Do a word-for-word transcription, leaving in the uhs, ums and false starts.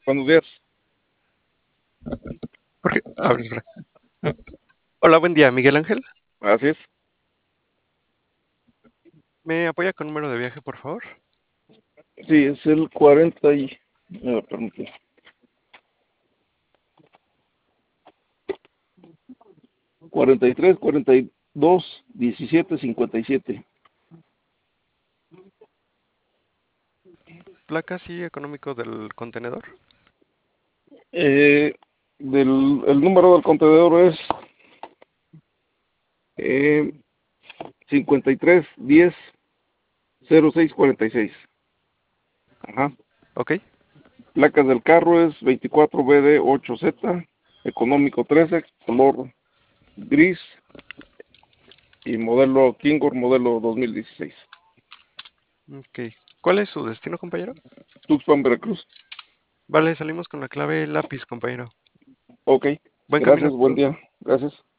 Buenos días. Jorge, a ver, espera. Hola, buen día, Miguel Ángel. Así es. ¿Me apoya con número de viaje, por favor? Sí, es el cuarenta y... eh, permíteme. cuarenta y tres, cuarenta y dos, diecisiete, cincuenta y siete. Placas y económico del contenedor. Eh, del, el número del contenedor es eh, cincuenta y tres, diez, cero seis, cuarenta y seis. Ajá. Ok. Placas del carro es veinticuatro B D ocho Z, económico trece, color gris y modelo Kingor, modelo dos mil dieciséis. Ok. ¿Cuál es su destino, compañero? Tuxpan, Veracruz. Vale, salimos con la clave lápiz, compañero. Ok. Buen camino. Gracias, buen día. Gracias.